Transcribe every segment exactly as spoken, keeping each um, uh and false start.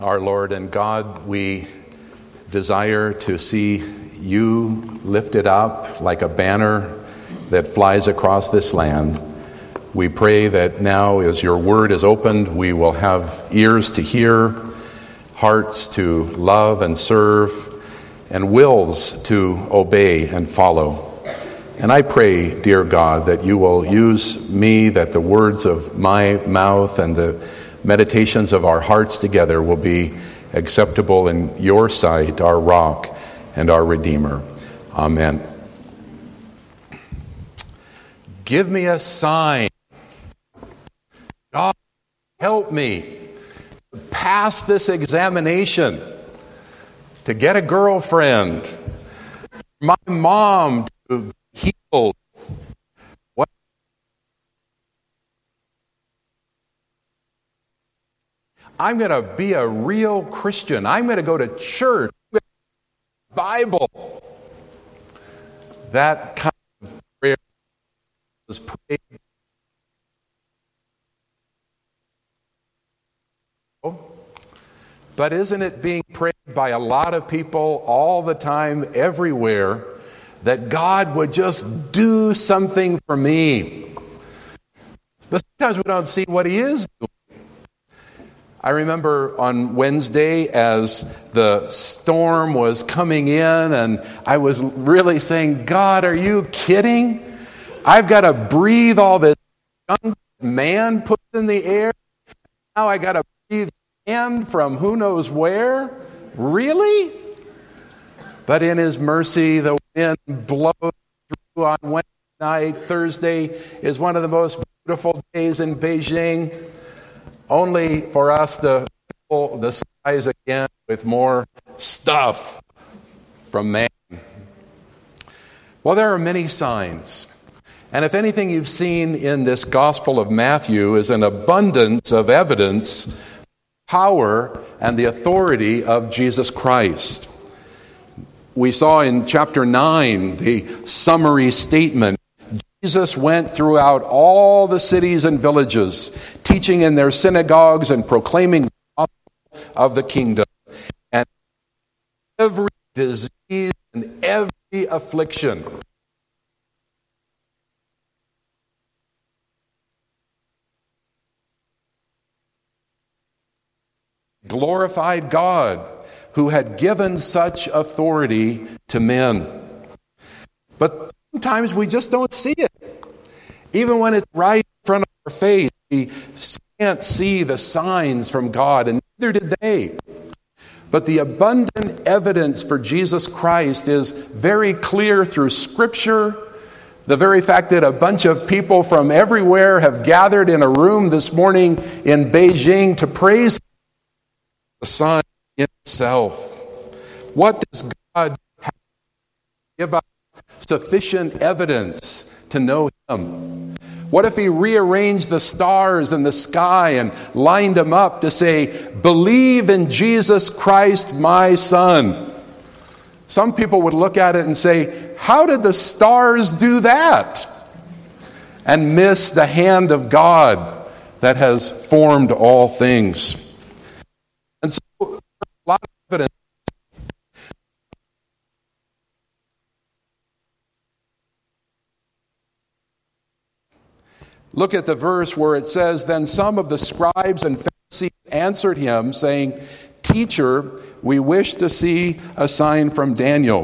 Our Lord and God, we desire to see you lifted up like a banner that flies across this land. We pray that now as your word is opened, we will have ears to hear, hearts to love and serve, and wills to obey and follow. And I pray, dear God, that you will use me, that the words of my mouth and the meditations of our hearts together will be acceptable in your sight, our rock and our Redeemer. Amen. Give me a sign. God, help me to pass this examination, to get a girlfriend, my mom to be healed. What? I'm going to be a real Christian. I'm going to go to church, Bible. That kind of prayer was prayed. But isn't it being prayed by a lot of people all the time, everywhere, that God would just do something for me? But sometimes we don't see what He is doing. I remember on Wednesday as the storm was coming in and I was really saying, God, are you kidding? I've got to breathe all this junk man puts in the air. Now I got to breathe in from who knows where? Really? But in His mercy, the wind blows through on Wednesday night. Thursday is one of the most beautiful days in Beijing, only for us to fill the skies again with more stuff from man. Well, there are many signs. And if anything you've seen in this Gospel of Matthew is an abundance of evidence, power, and the authority of Jesus Christ. We saw in chapter nine the summary statement. Jesus went throughout all the cities and villages, teaching in their synagogues and proclaiming the gospel of the kingdom. And every disease and every affliction glorified God, who had given such authority to men. But sometimes we just don't see it. Even when it's right in front of our face, we can't see the signs from God, and neither did they. But the abundant evidence for Jesus Christ is very clear through Scripture. The very fact that a bunch of people from everywhere have gathered in a room this morning in Beijing to praise Him, the sign in itself. What does God have to give us sufficient evidence to know Him? What if He rearranged the stars in the sky and lined them up to say, believe in Jesus Christ, my Son? Some people would look at it and say, how did the stars do that? And miss the hand of God that has formed all things. And so, there's a lot of evidence. Look at the verse where it says, then some of the scribes and Pharisees answered Him, saying, Teacher, we wish to see a sign from Daniel.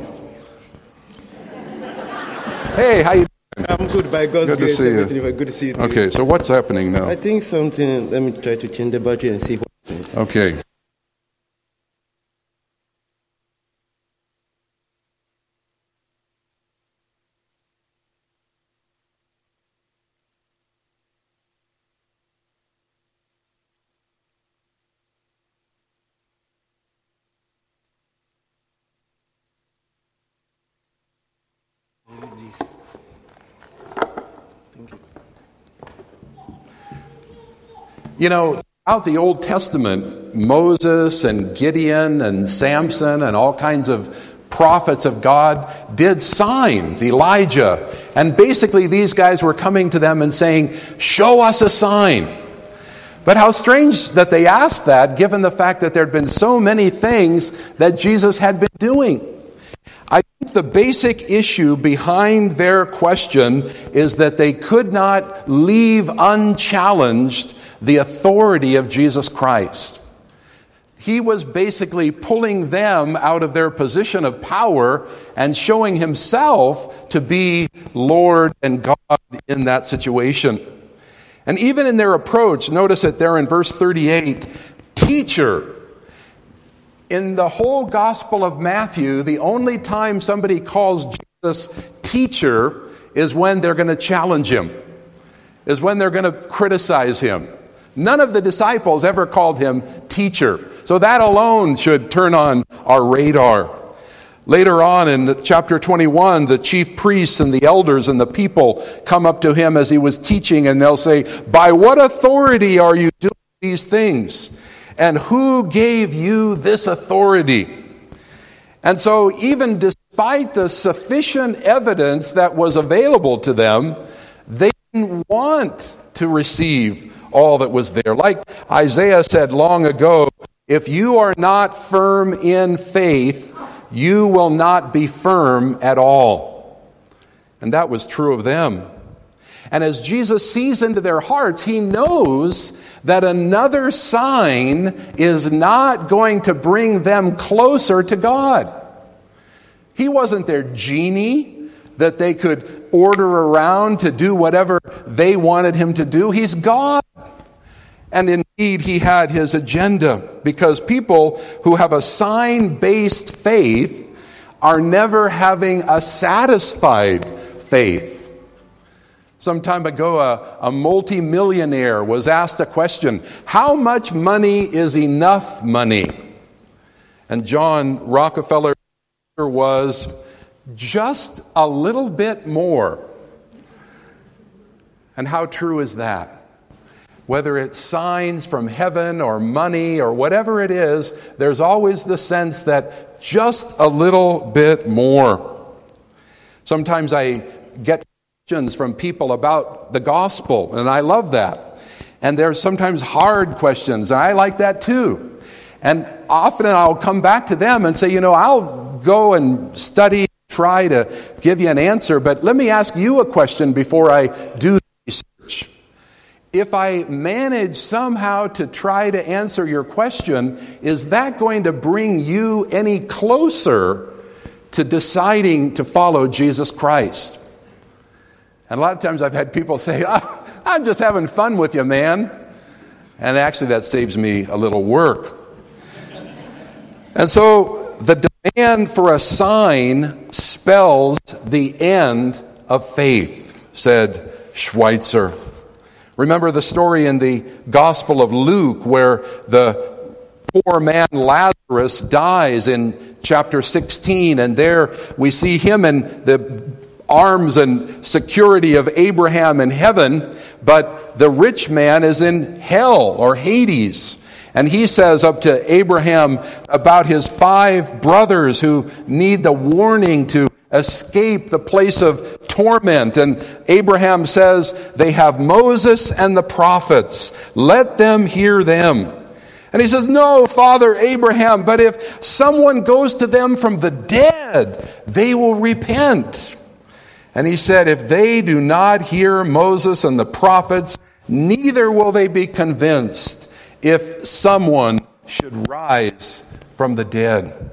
Hey, how you doing? I'm good, by God's good grace. To see you. Good to see you too. Okay, so what's happening now? I think something, let me try to change the battery and see what happens. Okay. You know, throughout the Old Testament, Moses and Gideon and Samson and all kinds of prophets of God did signs, Elijah. And basically these guys were coming to them and saying, show us a sign. But how strange that they asked that, given the fact that there had been so many things that Jesus had been doing. I think the basic issue behind their question is that they could not leave unchallenged the authority of Jesus Christ. He was basically pulling them out of their position of power and showing himself to be Lord and God in that situation. And even in their approach, notice it there in verse thirty-eight, teacher. In the whole Gospel of Matthew, the only time somebody calls Jesus teacher is when they're going to challenge him, is when they're going to criticize him. None of the disciples ever called him teacher. So that alone should turn on our radar. Later on in chapter twenty-one, the chief priests and the elders and the people come up to him as he was teaching, and they'll say, "By what authority are you doing these things? And who gave you this authority?" And so even despite the sufficient evidence that was available to them, they didn't want to receive all that was there. Like Isaiah said long ago, if you are not firm in faith, you will not be firm at all. And that was true of them. And as Jesus sees into their hearts, he knows that another sign is not going to bring them closer to God. He wasn't their genie that they could order around to do whatever they wanted him to do. He's God. And indeed, he had his agenda, because people who have a sign-based faith are never having a satisfied faith. Some time ago, a, a multimillionaire was asked a question, how much money is enough money? And John Rockefeller was just a little bit more. And how true is that? Whether it's signs from heaven or money or whatever it is, there's always the sense that just a little bit more. Sometimes I get questions from people about the gospel, and I love that. And there's sometimes hard questions, and I like that too. And often I'll come back to them and say, you know, I'll go and study, try to give you an answer, but let me ask you a question before I do research. If I manage somehow to try to answer your question, is that going to bring you any closer to deciding to follow Jesus Christ? And a lot of times I've had people say, oh, I'm just having fun with you, man. And actually that saves me a little work. And so the demand for a sign spells the end of faith, said Schweitzer. Remember the story in the Gospel of Luke where the poor man Lazarus dies in chapter sixteen, and there we see him in the arms and security of Abraham in heaven, but the rich man is in hell or Hades. And he says up to Abraham about his five brothers who need the warning to escape the place of torment. And Abraham says, they have Moses and the prophets. Let them hear them. And he says, no, Father Abraham, but if someone goes to them from the dead, they will repent. And he said, if they do not hear Moses and the prophets, neither will they be convinced if someone should rise from the dead.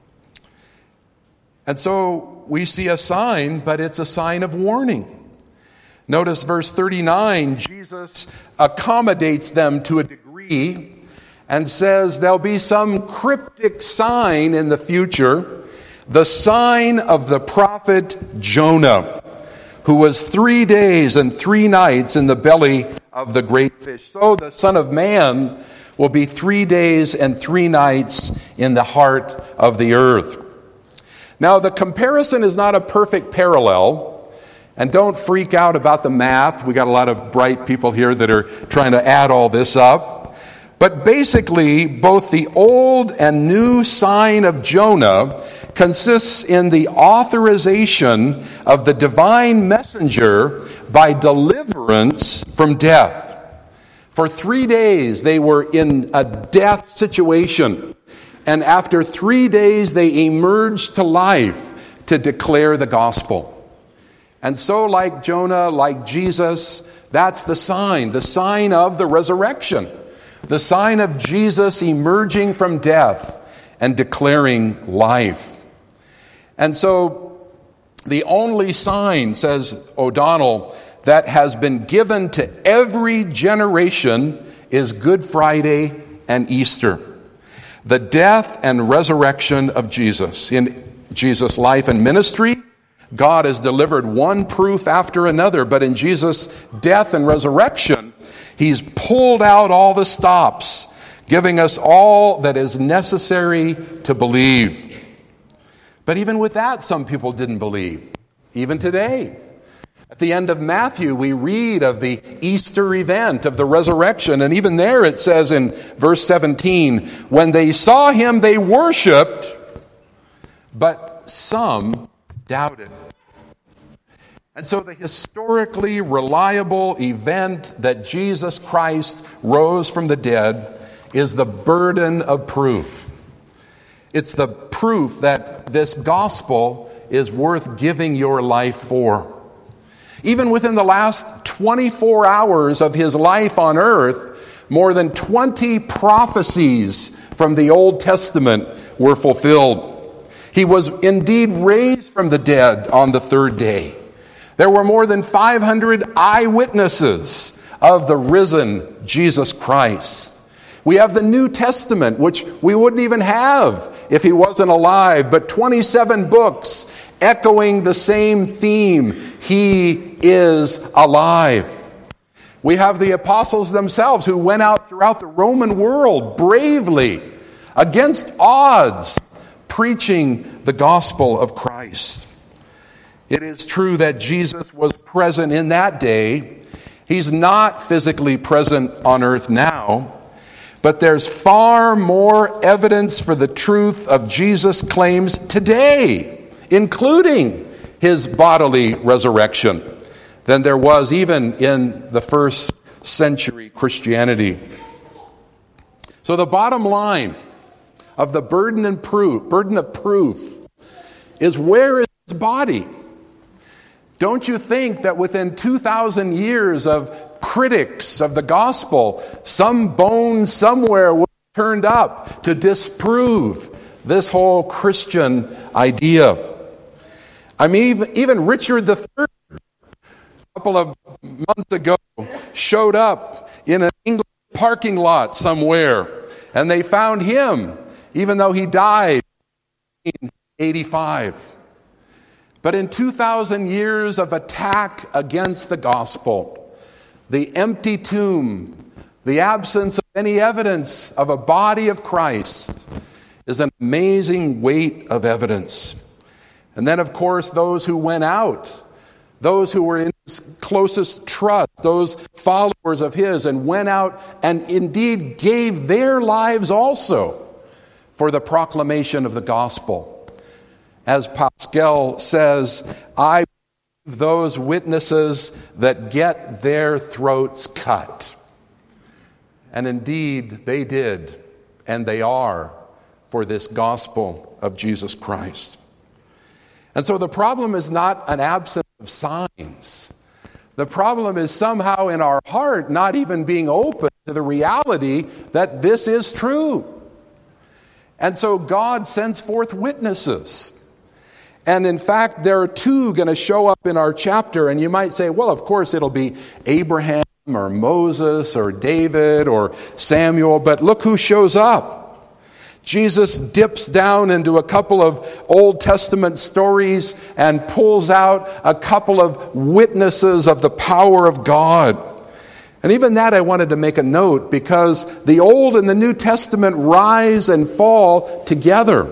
And so we see a sign, but it's a sign of warning. Notice verse thirty-nine, Jesus accommodates them to a degree and says there'll be some cryptic sign in the future, the sign of the prophet Jonah, who was three days and three nights in the belly of the great fish. So the Son of Man will be three days and three nights in the heart of the earth. Now, the comparison is not a perfect parallel, and don't freak out about the math. We got a lot of bright people here that are trying to add all this up. But basically, both the old and new sign of Jonah consists in the authorization of the divine messenger by deliverance from death. For three days they were in a death situation. And after three days they emerged to life to declare the gospel. And so like Jonah, like Jesus, that's the sign, the sign of the resurrection. The sign of Jesus emerging from death and declaring life. And so the only sign, says O'Donnell, that has been given to every generation is Good Friday and Easter. The death and resurrection of Jesus. In Jesus' life and ministry, God has delivered one proof after another, but in Jesus' death and resurrection, He's pulled out all the stops, giving us all that is necessary to believe. But even with that, some people didn't believe. Even today. At the end of Matthew, we read of the Easter event, of the resurrection. And even there it says in verse seventeen, when they saw Him, they worshiped, but some doubted. And so the historically reliable event that Jesus Christ rose from the dead is the burden of proof. It's the proof that this gospel is worth giving your life for. Even within the last twenty-four hours of His life on earth, more than twenty prophecies from the Old Testament were fulfilled. He was indeed raised from the dead on the third day. There were more than five hundred eyewitnesses of the risen Jesus Christ. We have the New Testament, which we wouldn't even have if He wasn't alive, but twenty-seven books echoing the same theme. He is alive. We have the apostles themselves who went out throughout the Roman world bravely, against odds, preaching the gospel of Christ. It is true that Jesus was present in that day. He's not physically present on earth now, but there's far more evidence for the truth of Jesus' claims today, including His bodily resurrection, than there was even in the first century Christianity. So the bottom line of the burden and proof, burden of proof is, where is His body? Don't you think that within two thousand years of critics of the gospel, some bone somewhere will be turned up to disprove this whole Christian idea? I mean, even, even Richard the Third, a couple of months ago, showed up in an English parking lot somewhere, and they found him, even though he died in eighty-five. But in two thousand years of attack against the gospel, the empty tomb, the absence of any evidence of a body of Christ, is an amazing weight of evidence. And then, of course, those who went out, those who were in His closest trust, those followers of His, and went out and indeed gave their lives also for the proclamation of the gospel. As Pascal says, I believe those witnesses that get their throats cut. And indeed, they did, and they are, for this gospel of Jesus Christ. And so the problem is not an absence of signs. The problem is somehow in our heart not even being open to the reality that this is true. And so God sends forth witnesses. And in fact, there are two going to show up in our chapter. And you might say, well, of course, it'll be Abraham or Moses or David or Samuel. But look who shows up. Jesus dips down into a couple of Old Testament stories and pulls out a couple of witnesses of the power of God. And even that I wanted to make a note, because the Old and the New Testament rise and fall together.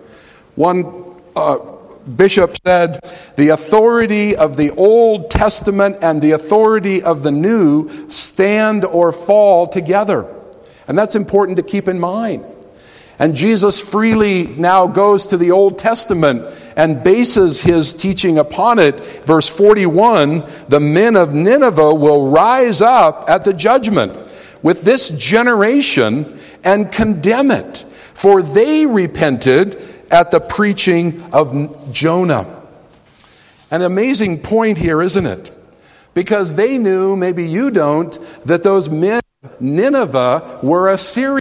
One uh, bishop said, the authority of the Old Testament and the authority of the New stand or fall together. And that's important to keep in mind. And Jesus freely now goes to the Old Testament and bases His teaching upon it. Verse forty-one, the men of Nineveh will rise up at the judgment. with this generation and condemn it, for they repented at the preaching of Jonah. An amazing point here, isn't it? Because they knew, maybe you don't, that those men of Nineveh were Assyrians.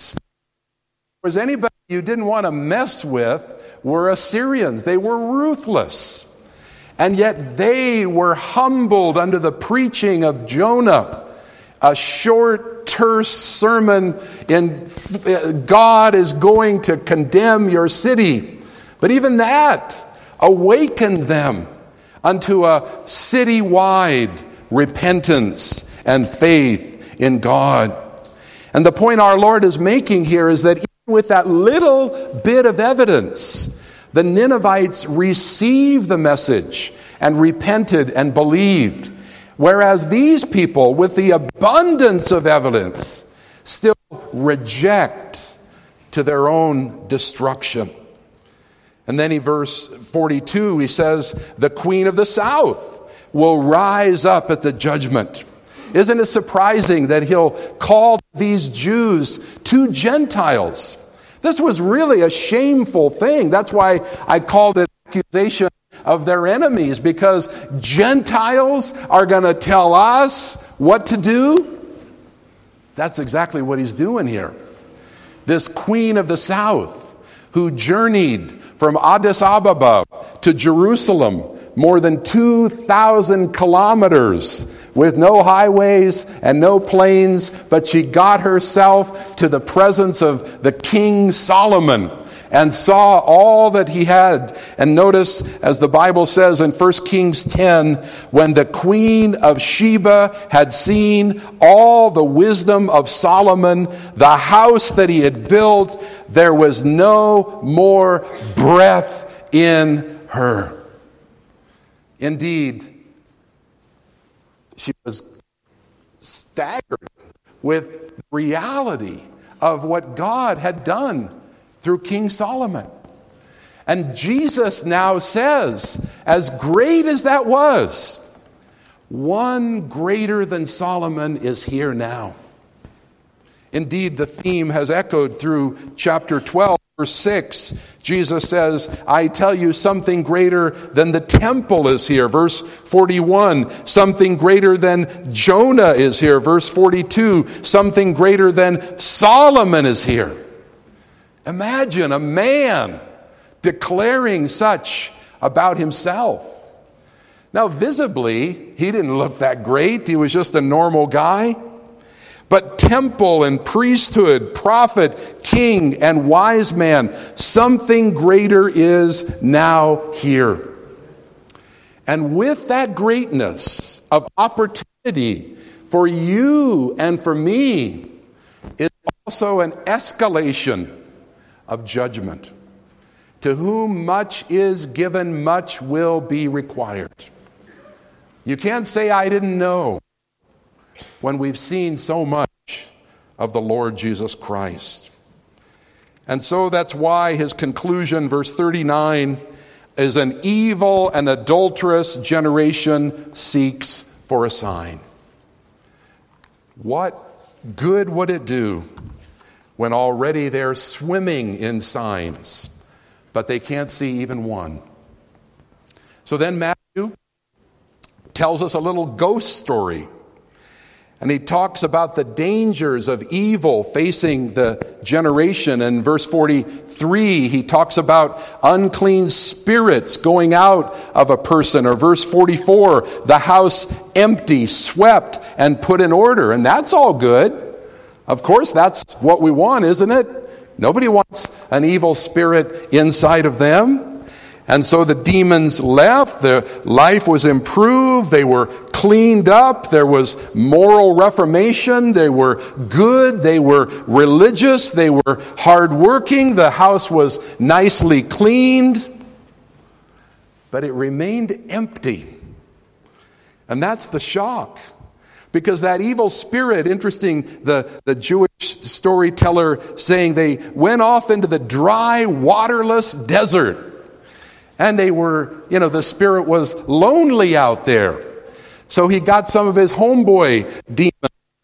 Was anybody you didn't want to mess with were Assyrians. They were ruthless. And yet they were humbled under the preaching of Jonah. A short, terse sermon in God is going to condemn your city. But even that awakened them unto a citywide repentance and faith in God. And the point our Lord is making here is that even with that little bit of evidence, the Ninevites received the message and repented and believed. Whereas these people, with the abundance of evidence, still reject to their own destruction. And then in verse forty-two, he says, the queen of the south will rise up at the judgment. Isn't it surprising that he'll call these Jews two Gentiles? This was really a shameful thing. That's why I called it accusation of their enemies, because Gentiles are going to tell us what to do. That's exactly what he's doing here. This queen of the south who journeyed from Addis Ababa to Jerusalem, more than two thousand kilometers, with no highways and no planes, but she got herself to the presence of the King Solomon and saw all that he had. And notice, as the Bible says in First Kings ten, when the queen of Sheba had seen all the wisdom of Solomon, the house that he had built, there was no more breath in her. Indeed, she was staggered with the reality of what God had done through King Solomon. And Jesus now says, as great as that was, one greater than Solomon is here now. Indeed, the theme has echoed through chapter twelve, verse six. Jesus says, I tell you, something greater than the temple is here. Verse forty-one, something greater than Jonah is here. Verse forty-two, something greater than Solomon is here. Imagine a man declaring such about himself. Now, visibly, he didn't look that great. He was just a normal guy. But temple and priesthood, prophet, king, and wise man, something greater is now here. And with that greatness of opportunity for you and for me is also an escalation of judgment. To whom much is given, much will be required. You can't say, I didn't know, when we've seen so much of the Lord Jesus Christ. And so that's why his conclusion, verse thirty-nine, is an evil and adulterous generation seeks for a sign. What good would it do when already they're swimming in signs, but they can't see even one? So then Matthew tells us a little ghost story. And he talks about the dangers of evil facing the generation. In verse forty-three, he talks about unclean spirits going out of a person. Or verse forty-four, the house empty, swept, and put in order. And that's all good. Of course, that's what we want, isn't it? Nobody wants an evil spirit inside of them. And so the demons left, their life was improved, they were cleaned up, there was moral reformation, they were good, they were religious, they were hardworking, the house was nicely cleaned, but it remained empty. And that's the shock. Because that evil spirit, interesting, the, the Jewish storyteller saying they went off into the dry, waterless desert. And they were, you know, the spirit was lonely out there. So he got some of his homeboy demons,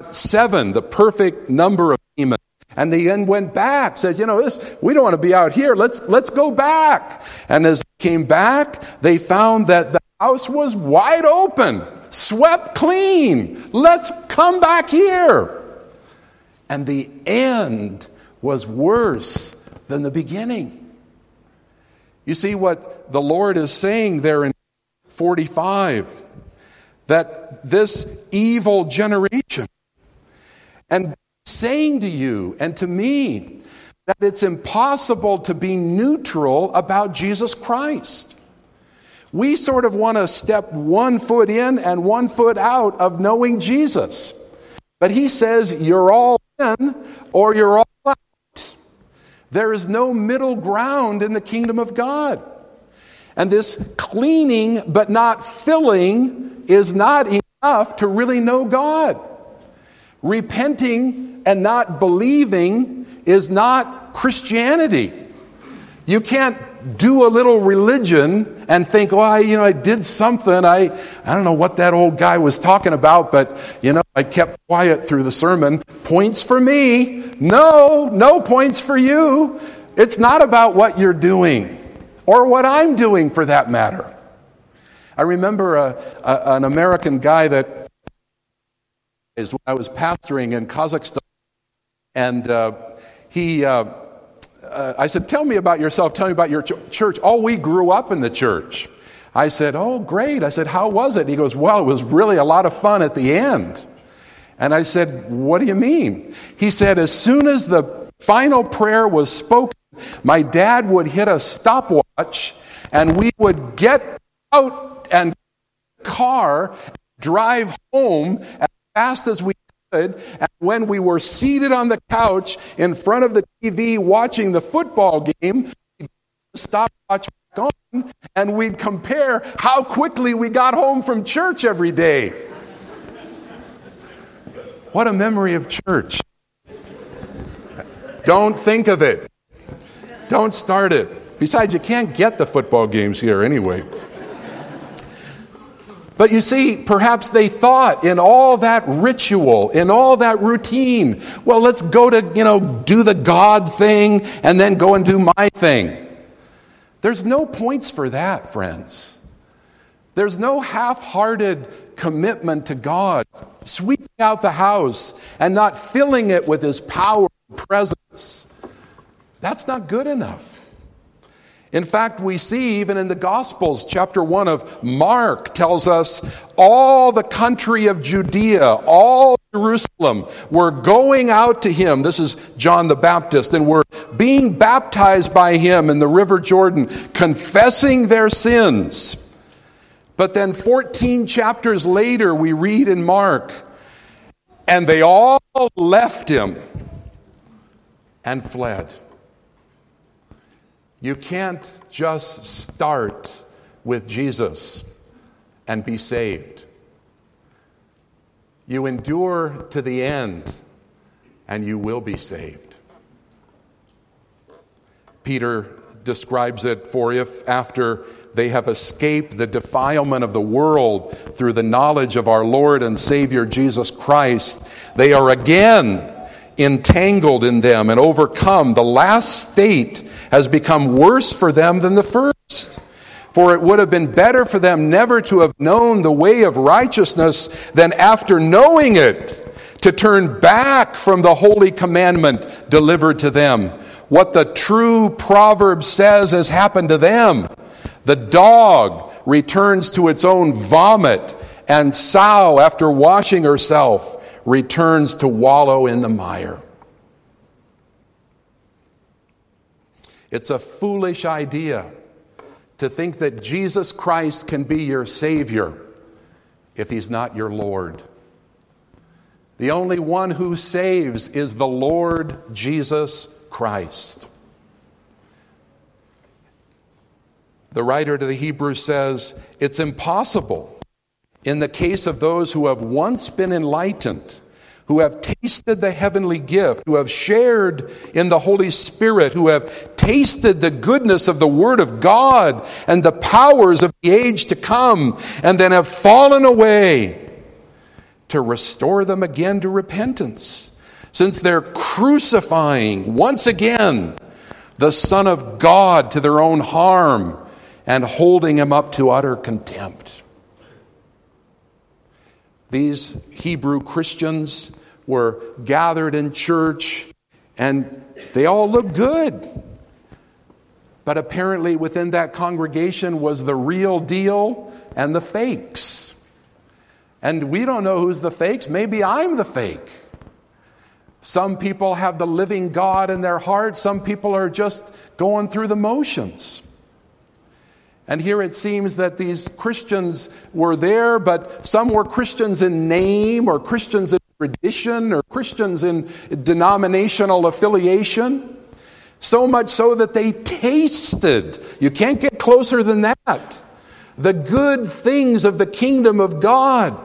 seven, the perfect number of demons. And they then went back, said, you know, this, we don't want to be out here. Let's, let's go back. And as they came back, they found that the house was wide open, swept clean. Let's come back here. And the end was worse than the beginning. You see what the Lord is saying there in forty-five, that this evil generation, and saying to you and to me that it's impossible to be neutral about Jesus Christ. We sort of want to step one foot in and one foot out of knowing Jesus. But he says you're all in or you're all out. There is no middle ground in the kingdom of God. And this cleaning but not filling is not enough to really know God. Repenting and not believing is not Christianity. You can't do a little religion and think, oh, I, you know, I did something. I, I don't know what that old guy was talking about, but, you know, I kept quiet through the sermon. Points for me. No, no points for you. It's not about what you're doing or what I'm doing for that matter. I remember a, a, an American guy that is when I was pastoring in Kazakhstan, and uh, he, uh, uh, I said, tell me about yourself, tell me about your ch- church. Oh, we grew up in the church. I said, oh, great. I said, how was it? He goes, well, it was really a lot of fun at the end. And I said, what do you mean? He said, as soon as the final prayer was spoken, my dad would hit a stopwatch, and we would get out and car, drive home as fast as we could. And when we were seated on the couch in front of the T V watching the football game, we'd stop watch back on, and we'd compare how quickly we got home from church every day. What a memory of church. Don't think of it. Don't start it. Besides, you can't get the football games here anyway. But you see, perhaps they thought in all that ritual, in all that routine, well, let's go to, you know, do the God thing and then go and do my thing. There's no points for that, friends. There's no half-hearted commitment to God, sweeping out the house and not filling it with His power and presence. That's not good enough. In fact, we see even in the Gospels, chapter one of Mark tells us all the country of Judea, all Jerusalem were going out to him. This is John the Baptist, and were being baptized by him in the river Jordan, confessing their sins. But then fourteen chapters later, we read in Mark, and they all left him and fled. You can't just start with Jesus and be saved. You endure to the end, and you will be saved. Peter describes it, for if after they have escaped the defilement of the world through the knowledge of our Lord and Savior Jesus Christ, they are again entangled in them and overcome, the last state has become worse for them than the first. For it would have been better for them never to have known the way of righteousness than after knowing it, to turn back from the holy commandment delivered to them. What the true proverb says has happened to them. The dog returns to its own vomit, and sow, after washing herself, returns to wallow in the mire. It's a foolish idea to think that Jesus Christ can be your Savior if He's not your Lord. The only one who saves is the Lord Jesus Christ. The writer to the Hebrews says, it's impossible in the case of those who have once been enlightened, who have tasted the heavenly gift, who have shared in the Holy Spirit, who have tasted the goodness of the Word of God and the powers of the age to come, and then have fallen away, to restore them again to repentance, since they're crucifying once again the Son of God to their own harm and holding him up to utter contempt. These Hebrew Christians were gathered in church, and they all looked good. But apparently within that congregation was the real deal and the fakes. And we don't know who's the fakes. Maybe I'm the fake. Some people have the living God in their heart. Some people are just going through the motions. And here it seems that these Christians were there, but some were Christians in name, or Christians in tradition, or Christians in denominational affiliation. So much so that they tasted, you can't get closer than that, the good things of the kingdom of God.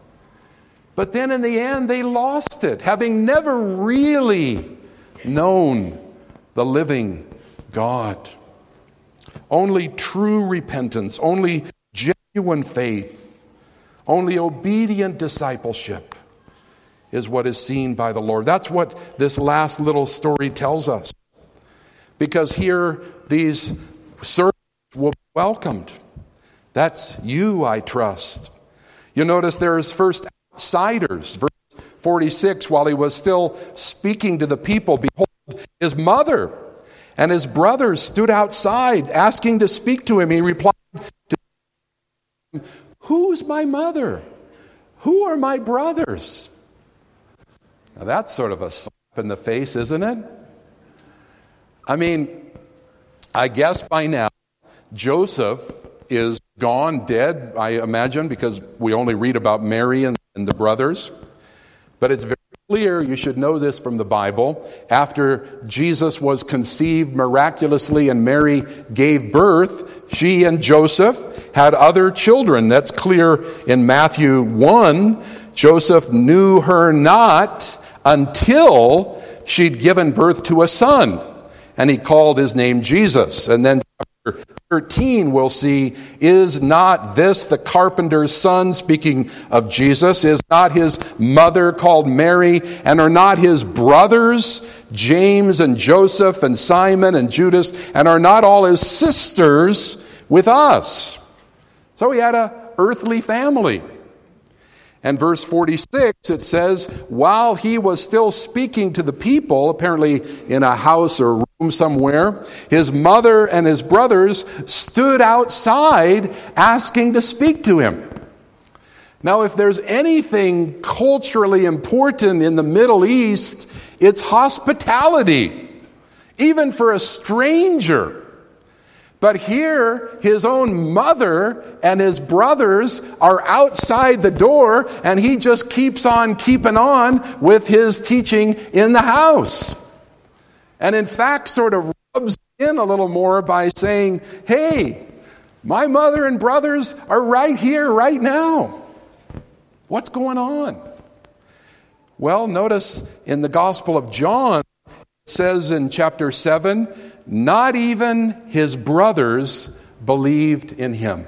But then in the end, they lost it, having never really known the living God. Only true repentance, only genuine faith, only obedient discipleship is what is seen by the Lord. That's what this last little story tells us. Because here, these servants will be welcomed. That's you, I trust. You notice there's first outsiders. Verse forty-six, while he was still speaking to the people, behold, his mother and his brothers stood outside, asking to speak to him. He replied to them, "Who's my mother? Who are my brothers?" Now that's sort of a slap in the face, isn't it? I mean, I guess by now, Joseph is gone, dead, I imagine, because we only read about Mary and, and the brothers. But it's very clear, you should know this from the Bible, after Jesus was conceived miraculously and Mary gave birth, she and Joseph had other children. That's clear in Matthew one. Joseph knew her not until she'd given birth to a son, and he called his name Jesus. And then chapter thirteen, we'll see, is not this the carpenter's son, speaking of Jesus, is not his mother called Mary, and are not his brothers, James and Joseph and Simon and Judas, and are not all his sisters with us? So he had an earthly family. And verse forty-six, it says, while he was still speaking to the people, apparently in a house or room somewhere, his mother and his brothers stood outside asking to speak to him. Now, if there's anything culturally important in the Middle East, it's hospitality, even for a stranger. But here, his own mother and his brothers are outside the door, and he just keeps on keeping on with his teaching in the house. And in fact, sort of rubs in a little more by saying, hey, my mother and brothers are right here, right now. What's going on? Well, notice in the Gospel of John, it says in chapter seven, not even his brothers believed in him.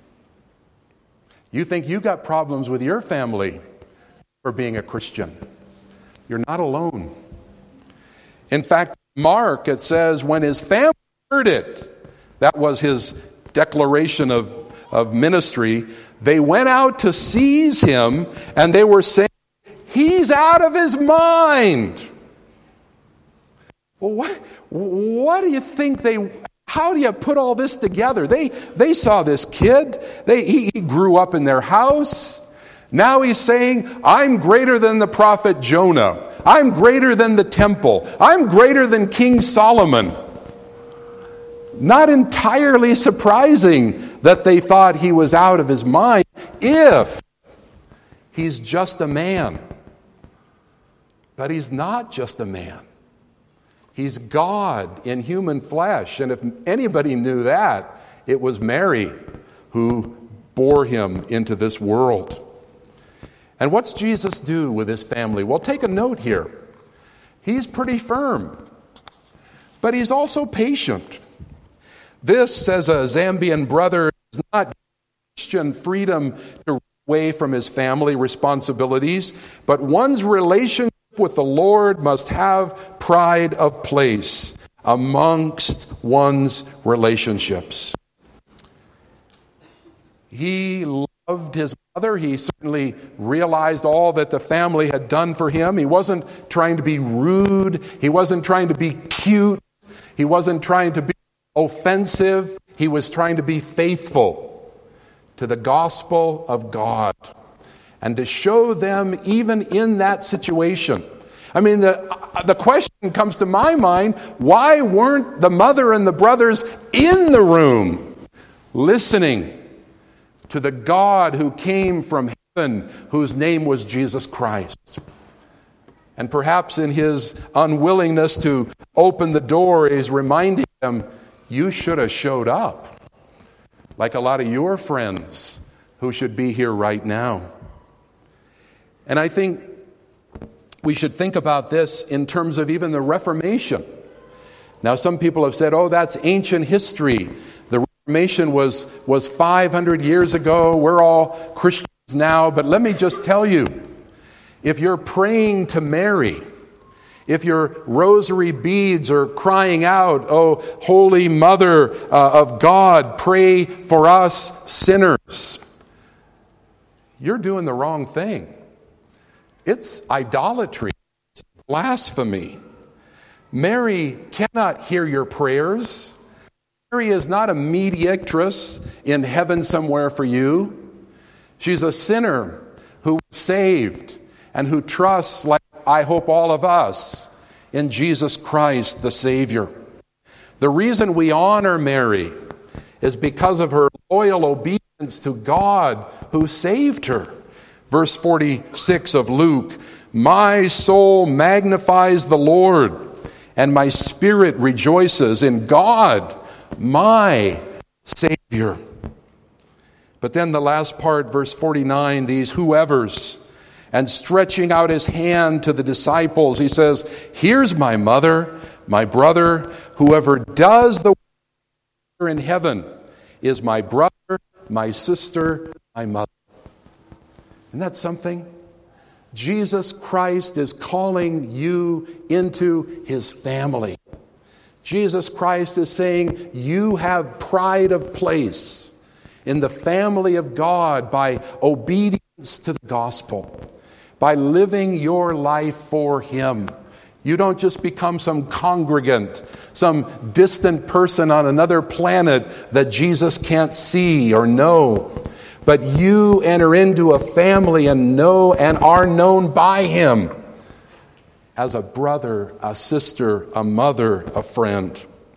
You think you got problems with your family for being a Christian. You're not alone. In fact, Mark, it says, when his family heard it, that was his declaration of, of ministry, they went out to seize him, and they were saying, he's out of his mind. Well, what, what do you think they, how do you put all this together? They they saw this kid. They, he, he grew up in their house. Now he's saying, I'm greater than the prophet Jonah. I'm greater than the temple. I'm greater than King Solomon. Not entirely surprising that they thought he was out of his mind if he's just a man. But he's not just a man. He's God in human flesh. And if anybody knew that, it was Mary who bore him into this world. And what's Jesus do with his family? Well, take a note here. He's pretty firm, but he's also patient. This, says a Zambian brother, is not Christian freedom to away from his family responsibilities, but one's relationship with the Lord must have pride of place amongst one's relationships. He loved his mother. He certainly realized all that the family had done for him. He wasn't trying to be rude. He wasn't trying to be cute. He wasn't trying to be offensive. He was trying to be faithful to the gospel of God and to show them even in that situation. I mean, the, the question comes to my mind, why weren't the mother and the brothers in the room listening to the God who came from heaven, whose name was Jesus Christ? And perhaps in his unwillingness to open the door, he's reminding them, you should have showed up, like a lot of your friends who should be here right now. And I think we should think about this in terms of even the Reformation. Now, some people have said, oh, that's ancient history. The Reformation was, was five hundred years ago. We're all Christians now. But let me just tell you, if you're praying to Mary, if your rosary beads are crying out, oh, Holy Mother uh, of God, pray for us sinners, you're doing the wrong thing. It's idolatry. It's blasphemy. Mary cannot hear your prayers. Mary is not a mediatrix in heaven somewhere for you. She's a sinner who was saved and who trusts, like I hope all of us, in Jesus Christ the Savior. The reason we honor Mary is because of her loyal obedience to God who saved her. Verse forty-six of Luke, my soul magnifies the Lord, and my spirit rejoices in God, my Savior. But then the last part, verse forty-nine, these whoever's, and stretching out his hand to the disciples, he says, here's my mother, my brother, whoever does the work in heaven is my brother, my sister, my mother. Isn't that something? Jesus Christ is calling you into his family. Jesus Christ is saying you have pride of place in the family of God by obedience to the gospel, by living your life for him. You don't just become some congregant, some distant person on another planet that Jesus can't see or know. But you enter into a family and know and are known by him as a brother, a sister, a mother, a friend.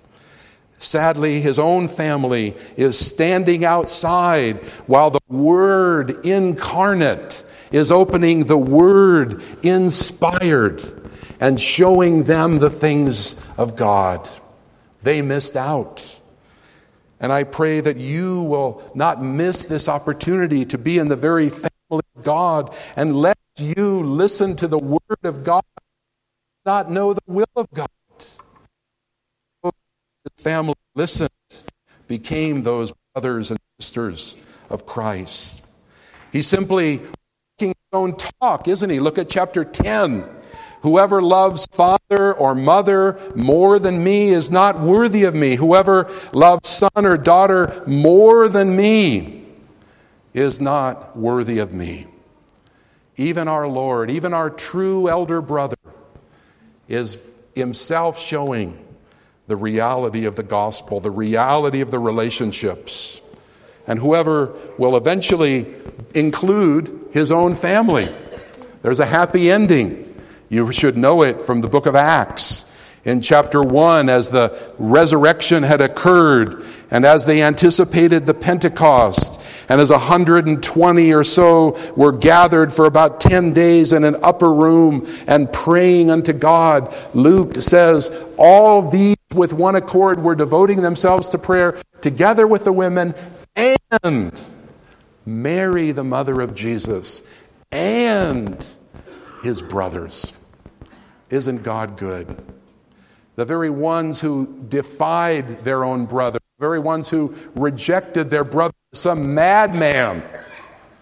Sadly, his own family is standing outside while the Word incarnate is opening the Word inspired and showing them the things of God. They missed out. And I pray that you will not miss this opportunity to be in the very family of God, and let you listen to the Word of God, not know the will of God. The family listened, became those brothers and sisters of Christ. He's simply making his own talk, isn't he? Look at chapter ten. Whoever loves father or mother more than me is not worthy of me. Whoever loves son or daughter more than me is not worthy of me. Even our Lord, even our true elder brother, is himself showing the reality of the gospel, the reality of the relationships. And whoever will eventually include his own family. There's a happy ending. You should know it from the book of Acts. In chapter one, as the resurrection had occurred, and as they anticipated the Pentecost, and as one hundred twenty or so were gathered for about ten days in an upper room and praying unto God, Luke says, all these with one accord were devoting themselves to prayer together with the women and Mary, the mother of Jesus, and his brothers. Isn't God good? The very ones who defied their own brother, the very ones who rejected their brother, some madman,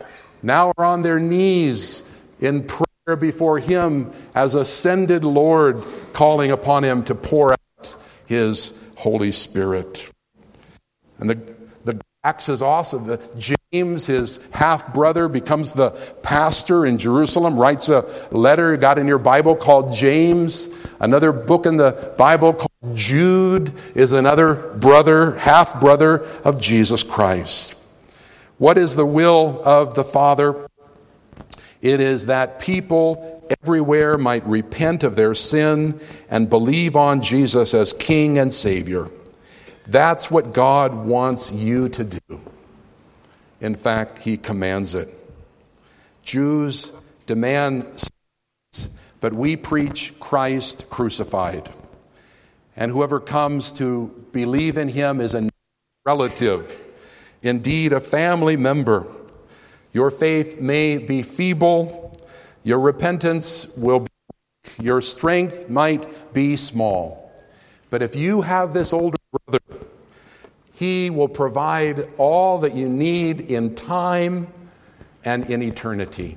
now are on their knees in prayer before him as ascended Lord, calling upon him to pour out his Holy Spirit. And the, the Acts is awesome. The, James, his half-brother, becomes the pastor in Jerusalem, writes a letter you got in your Bible called James. Another book in the Bible called Jude is another brother, half-brother of Jesus Christ. What is the will of the Father? It is that people everywhere might repent of their sin and believe on Jesus as King and Savior. That's what God wants you to do. In fact, he commands it. Jews demand signs, but we preach Christ crucified. And whoever comes to believe in him is a relative, indeed a family member. Your faith may be feeble, your repentance will be weak, your strength might be small. But if you have this older brother, he will provide all that you need in time and in eternity.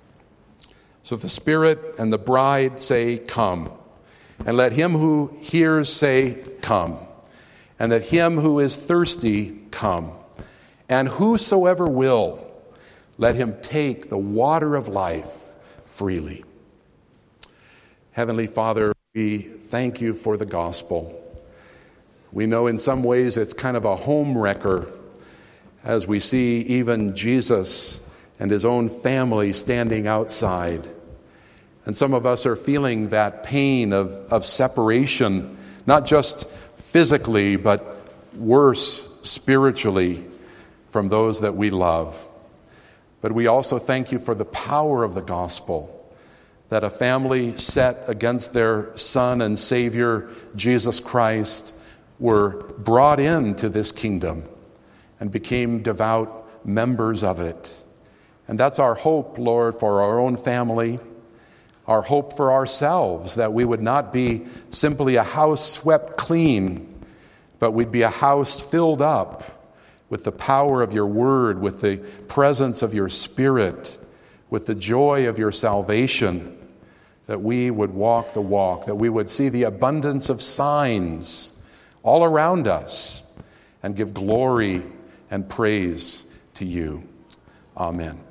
So the Spirit and the bride say, come. And let him who hears say, come. And let him who is thirsty come. And whosoever will, let him take the water of life freely. Heavenly Father, we thank you for the gospel. We know in some ways it's kind of a home wrecker as we see even Jesus and his own family standing outside. And some of us are feeling that pain of, of separation, not just physically, but worse spiritually from those that we love. But we also thank you for the power of the gospel, that a family set against their Son and Savior, Jesus Christ, were brought into this kingdom and became devout members of it. And that's our hope, Lord, for our own family, our hope for ourselves, that we would not be simply a house swept clean, but we'd be a house filled up with the power of your word, with the presence of your Spirit, with the joy of your salvation, that we would walk the walk, that we would see the abundance of signs all around us and give glory and praise to you. Amen.